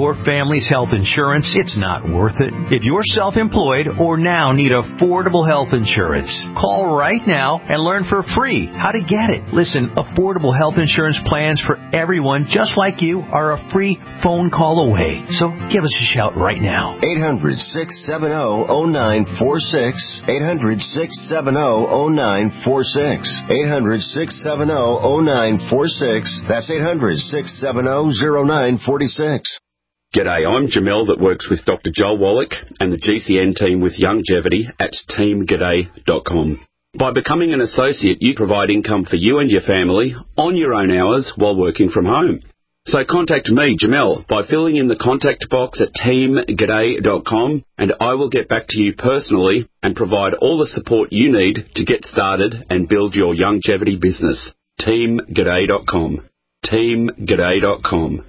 family's health insurance, it's not worth it. If you're self-employed or now need affordable health insurance, call right now and learn for free how to get it. Listen, affordable health insurance plans for everyone just like you are a free phone call away. So give us a shout right now. eight hundred, six seven zero, zero nine four six. eight hundred, six seven zero, zero nine four six. eight hundred, six seven zero, zero nine four six. That's eight hundred, six seven zero, zero nine four six. G'day, I'm Jamel that works with Doctor Joel Wallach and the G C N team with Longevity at team g'day dot com. By becoming an associate, you provide income for you and your family on your own hours while working from home. So contact me, Jamel, by filling in the contact box at team g'day dot com, and I will get back to you personally and provide all the support you need to get started and build your longevity business. team g'day dot com. team g'day dot com.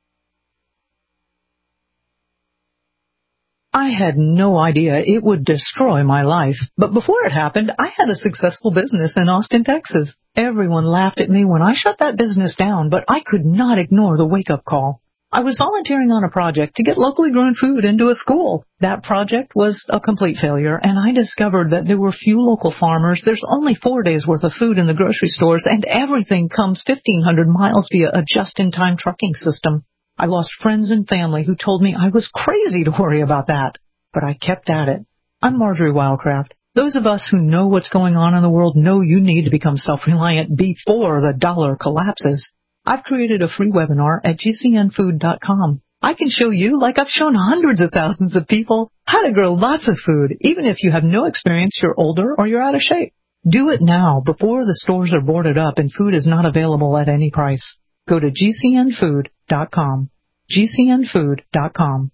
I had no idea it would destroy my life. But before it happened, I had a successful business in Austin, Texas. Everyone laughed at me when I shut that business down, but I could not ignore the wake-up call. I was volunteering on a project to get locally grown food into a school. That project was a complete failure, and I discovered that there were few local farmers. There's only four days' worth of food in the grocery stores, and everything comes fifteen hundred miles via a just-in-time trucking system. I lost friends and family who told me I was crazy to worry about that, but I kept at it. I'm Marjorie Wildcraft. Those of us who know what's going on in the world know you need to become self-reliant before the dollar collapses. I've created a free webinar at g c n food dot com. I can show you, like I've shown hundreds of thousands of people, how to grow lots of food, even if you have no experience, you're older, or you're out of shape. Do it now before the stores are boarded up and food is not available at any price. Go to g c n food dot com. g c n food dot com.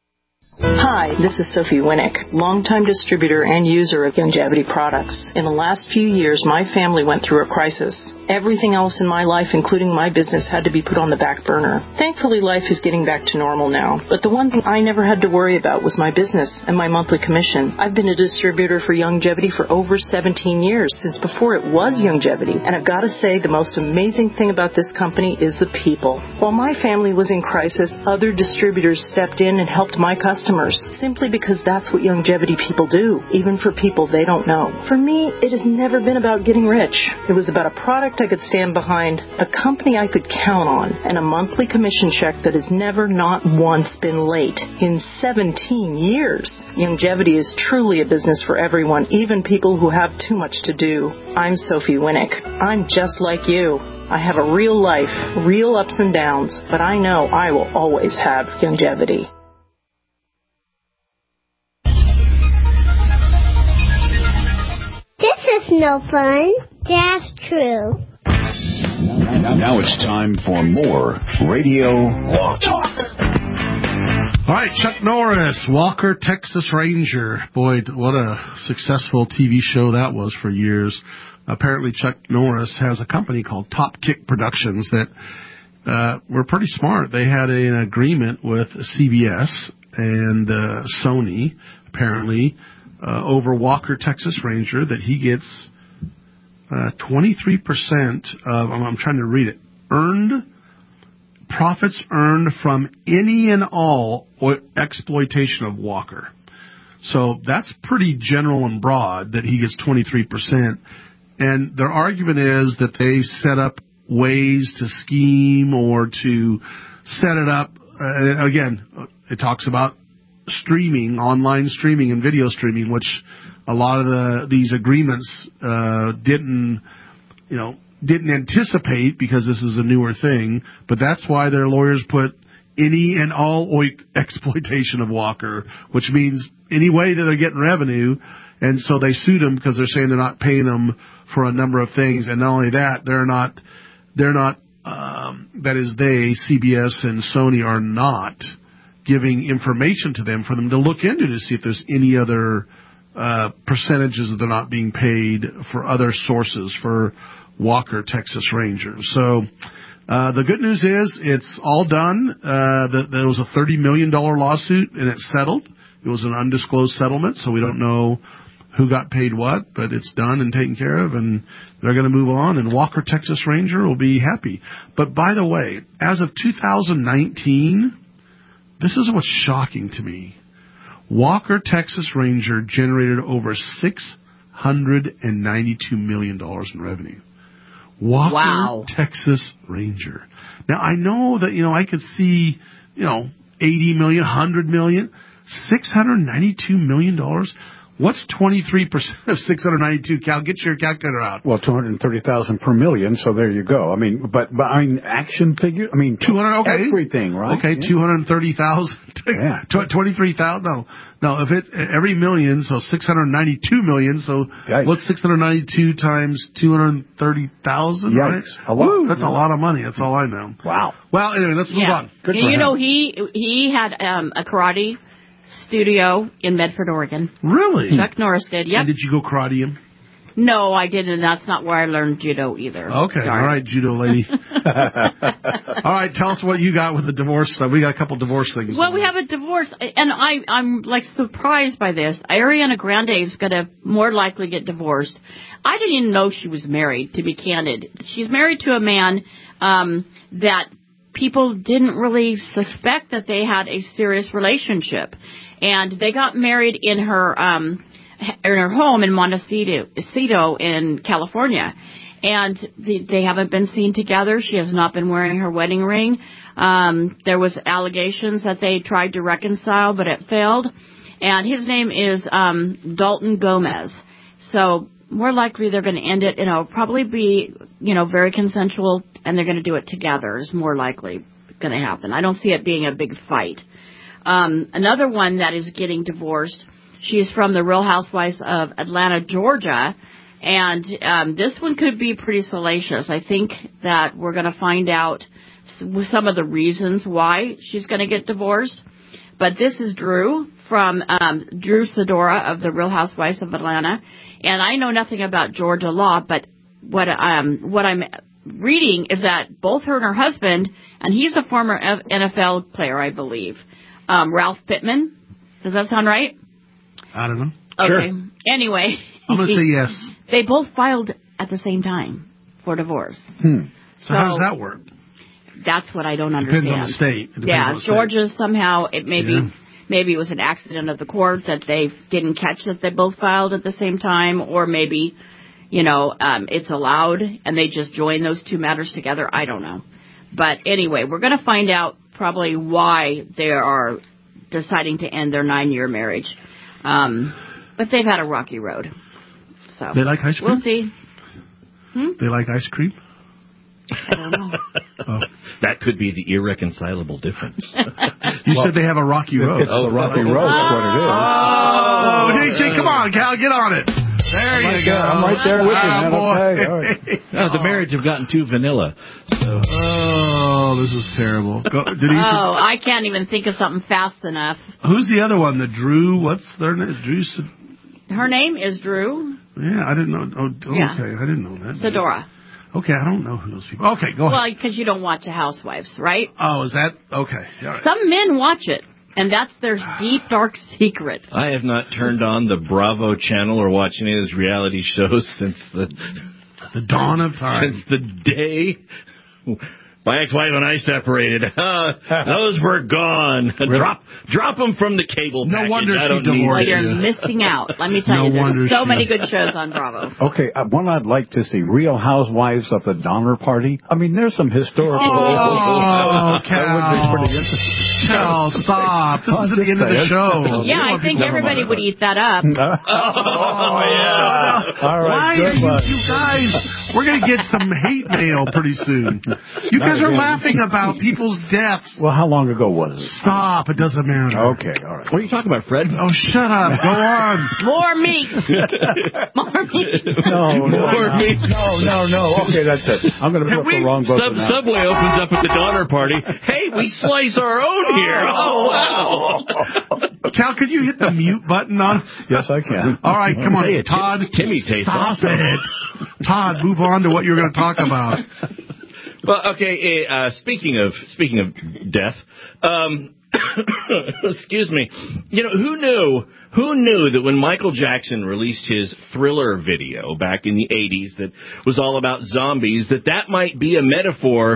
Hi, this is Sophie Winnick, longtime distributor and user of Longevity products. In the last few years, my family went through a crisis. Everything else in my life, including my business, had to be put on the back burner. Thankfully, life is getting back to normal now. But the one thing I never had to worry about was my business and my monthly commission. I've been a distributor for Longevity for over seventeen years, since before it was Longevity. And I've got to say, the most amazing thing about this company is the people. While my family was in crisis, other distributors stepped in and helped my customers, simply because that's what Longevity people do, even for people they don't know. For me, it has never been about getting rich. It was about a product I could stand behind, a company I could count on, and a monthly commission check that has never, not once, been late in seventeen years. Longevity is truly a business for everyone, even people who have too much to do. I'm Sophie Winnick. I'm just like you. I have a real life, real ups and downs, but I know I will always have Longevity. This is no fun. That's true. Now, now it's time for more Radio Law Talk. All right, Chuck Norris, Walker, Texas Ranger. Boy, what a successful T V show that was for years. Apparently, Chuck Norris has a company called Top Kick Productions that uh, were pretty smart. They had an agreement with C B S and uh, Sony, apparently, uh, over Walker, Texas Ranger, that he gets uh, twenty-three percent of, I'm, I'm trying to read it, earned profits earned from any and all exploitation of Walker. So that's pretty general and broad that he gets twenty-three percent. And their argument is that they set up ways to scheme or to set it up. Uh, again, it talks about streaming, online streaming and video streaming, which a lot of the these agreements uh, didn't, you know, didn't anticipate because this is a newer thing. But that's why their lawyers put any and all exploitation of Walker, which means any way that they're getting revenue. And so they sued them because they're saying they're not paying them for a number of things. And not only that, they're not, they're not, um, that is they, C B S and Sony are not giving information to them for them to look into to see if there's any other uh, percentages that they're not being paid for other sources for Walker, Texas Ranger. So uh, the good news is it's all done. Uh, the, there was a thirty million dollars lawsuit, and it's settled. It was an undisclosed settlement, so we don't know who got paid what, but it's done and taken care of, and they're going to move on, and Walker, Texas Ranger will be happy. But by the way, as of two thousand nineteen, This is what's shocking to me. Walker Texas Ranger generated over six hundred ninety-two million dollars in revenue. Walker Wow. Texas Ranger. Now, I know that, you know, I could see, you know, eighty million dollars, one hundred million dollars, six hundred ninety-two million dollars. What's twenty-three percent of six hundred ninety-two? Cal, get your calculator out. Well, two hundred thirty thousand per million, so there you go. I mean, but, but I mean, action figure, I mean, two hundred, okay. Everything, right? Okay, yeah. two hundred thirty thousand. Yeah. twenty-three thousand. No, no, if it, every million, so six hundred ninety-two million, so Yikes. what's six hundred ninety-two times two hundred thirty thousand, right? A lot. Woo, that's yeah. a lot of money. That's all I know. Wow. Well, anyway, let's move yeah. on. Good and for you him. know, he, he had um, a karate studio in Medford, Oregon. Really? Chuck Norris did, yep. And did you go karate him? No, I didn't. That's not where I learned judo either. Okay, Darn. all right, judo lady. All right, tell us what you got with the divorce stuff. We got a couple divorce things. Well, we have a divorce, and I, I'm like surprised by this. Ariana Grande is going to more likely get divorced. I didn't even know she was married, to be candid. She's married to a man um, that people didn't really suspect that they had a serious relationship, and they got married in her um, in her home in Montecito in California. And the, they haven't been seen together. She has not been wearing her wedding ring. Um, there was allegations that they tried to reconcile, but it failed. And his name is um, Dalton Gomez. So more likely they're going to end it. You know, probably be, you know, very consensual, and they're going to do it together is more likely going to happen. I don't see it being a big fight. Um, another one that is getting divorced, she's from the Real Housewives of Atlanta, Georgia. And um, this one could be pretty salacious. I think that we're going to find out some of the reasons why she's going to get divorced. But this is Drew from um, Drew Sidora of the Real Housewives of Atlanta. And I know nothing about Georgia law, but what um what I'm reading is that both her and her husband, and he's a former N F L player, I believe, um, Ralph Pittman. Does that sound right? I don't know. Okay. Sure. Anyway. I'm going to say yes. They both filed at the same time for divorce. Hmm. So, so how does that work? That's what I don't Depends understand. on the state. It yeah, on the Georgia state. somehow, it maybe yeah. maybe it was an accident of the court that they didn't catch that they both filed at the same time, or maybe, you know, um, it's allowed and they just join those two matters together. I don't know. But anyway, we're going to find out probably why they are deciding to end their nine-year marriage. Um, but they've had a rocky road. So they like ice cream? We'll see. Hmm? They like ice cream? I don't know. Oh. That could be the irreconcilable difference. You well, said they have a rocky road. It's oh, a rocky oh. road is what it is. Oh, J J, come on, Cal, get on it. There you go. I'm right there with you, man. Boy. Okay, all right. No, the marriage have gotten too vanilla. So. Oh, this is terrible. Go, Denise, oh, I can't even think of something fast enough. Who's the other one? The Drew? What's their name? Drew? Her name is Drew. Yeah, I didn't know. Oh, okay, yeah. I didn't know that. Sidora. Okay, I don't know who those people. Okay, go well, ahead. Well, because you don't watch the Housewives, right? Oh, is that okay? All right. Some men watch it, and that's their deep, dark secret. I have not turned on the Bravo channel or watched any of his reality shows since the the dawn of time. Since the day my ex-wife and I separated. Uh, those were gone. Really? Drop, drop them from the cable package. No wonder I she don't divorced. Well, you're missing out. Let me tell no you, there's so she... many good shows on Bravo. Okay, uh, one I'd like to see: Real Housewives of the Donner Party. I mean, there's some historical. Oh, Cal. That would be pretty interesting. Cal, stop! This is the end of the show. Yeah, I think everybody would eat that up. oh, yeah. All right, Why good you, one. you guys? We're gonna get some hate mail pretty soon. You guys are laughing about people's deaths. Well, how long ago was it? Stop! It doesn't matter. Okay, all right. What are you talking about, Fred? Oh, shut up! Go on. More meat. More meat. No, no, More no. meat. No, no, no. Okay, that's it. I'm going to put up the wrong button Sub- now. Subway opens up at the Donner Party. Hey, we slice our own here. Oh, wow. Cal, could you hit the mute button on? Yes, I can. All right, come on, hey, Todd. Timmy tastes Stop awesome. it. Todd, move on to what you're going to talk about. Well, okay. Uh, speaking of speaking of death, um, excuse me. You know, who knew? Who knew that when Michael Jackson released his Thriller video back in the eighties, that was all about zombies, that that might be a metaphor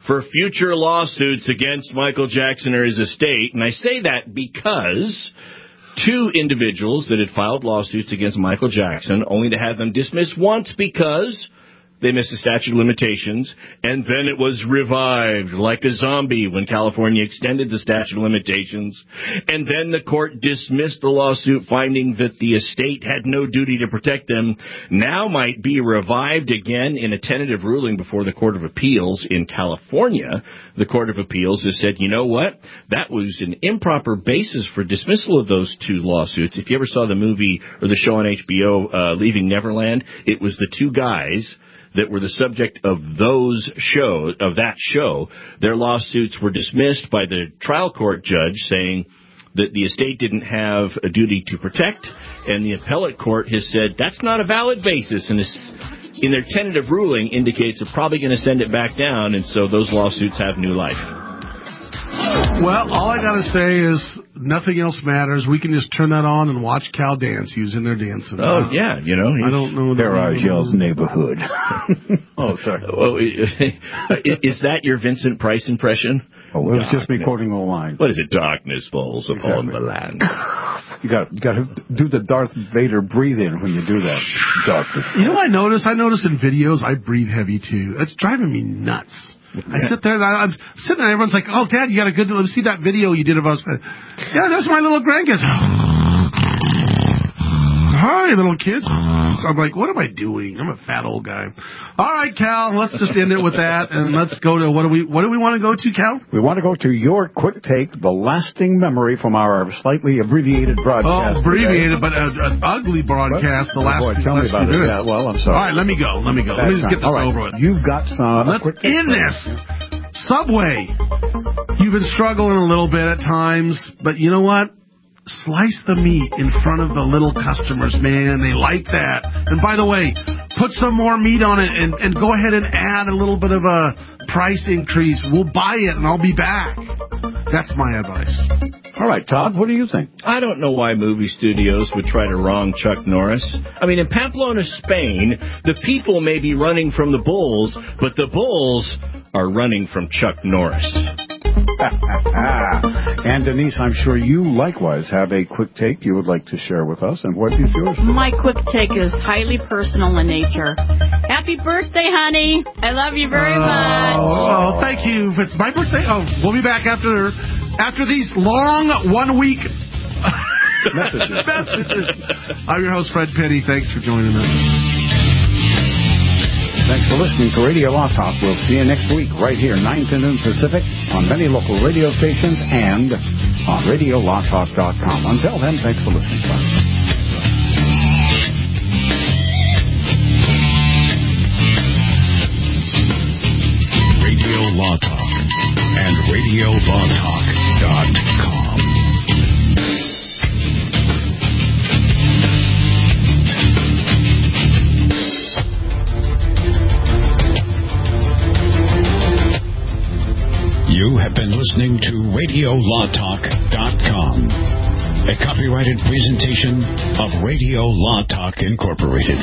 for future lawsuits against Michael Jackson or his estate. And I say that because two individuals that had filed lawsuits against Michael Jackson, only to have them dismissed once because they missed the statute of limitations, and then it was revived like a zombie when California extended the statute of limitations. And then the court dismissed the lawsuit, finding that the estate had no duty to protect them, now might be revived again in a tentative ruling before the Court of Appeals in California. The Court of Appeals has said, you know what? That was an improper basis for dismissal of those two lawsuits. If you ever saw the movie or the show on H B O, uh, Leaving Neverland, it was the two guys that were the subject of those show of that show. Their lawsuits were dismissed by the trial court judge, saying that the estate didn't have a duty to protect, and the appellate court has said that's not a valid basis, and this, in their tentative ruling, indicates they're probably going to send it back down, and so those lawsuits have new life. Well, all I got to say is nothing else matters. We can just turn that on and watch Cal dance using their dancing. Oh, yeah, you know. I don't know. Garagell's neighborhood. Oh, sorry. Oh, is that your Vincent Price impression? Oh, it was Darkness. Just me quoting the line. What is it? Darkness falls upon Exactly. the land. You got, got to do the Darth Vader breathe in when you do that. Darkness. You know what I noticed? I noticed in videos I breathe heavy too. It's driving me nuts. I sit there, and I, I'm sitting there, and everyone's like, oh, Dad, you got a good, let's see that video you did of us. Yeah, that's my little grandkids. Hi, little kids. I'm like, what am I doing? I'm a fat old guy. All right, Cal, let's just end it with that, and let's go to, what do we, what do we want to go to, Cal? We want to go to your quick take, the lasting memory from our slightly abbreviated broadcast. Oh, abbreviated, today. but an ugly broadcast the last oh, boy, tell me about it. Yeah, well, I'm sorry. All right, let me go. Let me go. Let me just get this right. over with. You've got some. Let's end this. Subway. You've been struggling a little bit at times, but you know what? Slice the meat in front of the little customers, man. They like that. And by the way, put some more meat on it and, and go ahead and add a little bit of a price increase. We'll buy it and I'll be back. That's my advice. All right, Todd, what do you think? I don't know why movie studios would try to wrong Chuck Norris. I mean, in Pamplona, Spain, the people may be running from the bulls, but the bulls are running from Chuck Norris. And Denise, I'm sure you likewise have a quick take you would like to share with us. And what is yours? My quick take is highly personal in nature. Happy birthday, honey. I love you very oh, much. Oh, thank you. It's my birthday. Oh, we'll be back after after these long one-week messages. messages. I'm your host, Fred Penny. Thanks for joining us. Thanks for listening to Radio Law Talk. We'll see you next week right here, nine to noon Pacific, on many local radio stations and on radio law talk dot com. Until then, thanks for listening. Bye. Radio Law Talk and radio law talk dot com. You have been listening to radio law talk dot com, a copyrighted presentation of Radio Law Talk Incorporated.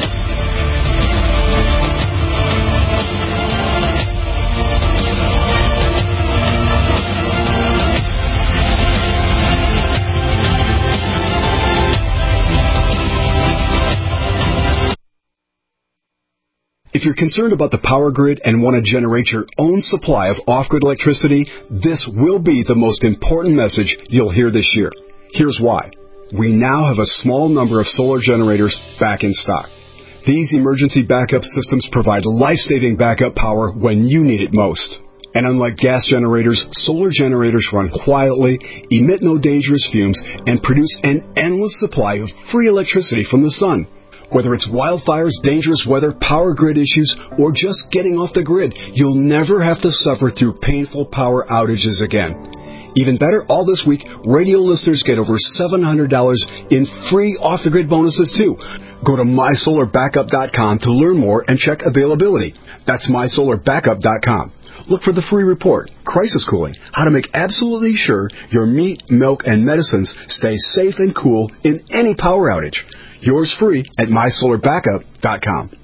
If you're concerned about the power grid and want to generate your own supply of off-grid electricity, this will be the most important message you'll hear this year. Here's why. We now have a small number of solar generators back in stock. These emergency backup systems provide life-saving backup power when you need it most. And unlike gas generators, solar generators run quietly, emit no dangerous fumes, and produce an endless supply of free electricity from the sun. Whether it's wildfires, dangerous weather, power grid issues, or just getting off the grid, you'll never have to suffer through painful power outages again. Even better, all this week, radio listeners get over seven hundred dollars in free off-the-grid bonuses, too. Go to my solar backup dot com to learn more and check availability. That's my solar backup dot com. Look for the free report, Crisis Cooling, how to make absolutely sure your meat, milk, and medicines stay safe and cool in any power outage. Yours free at my solar backup dot com.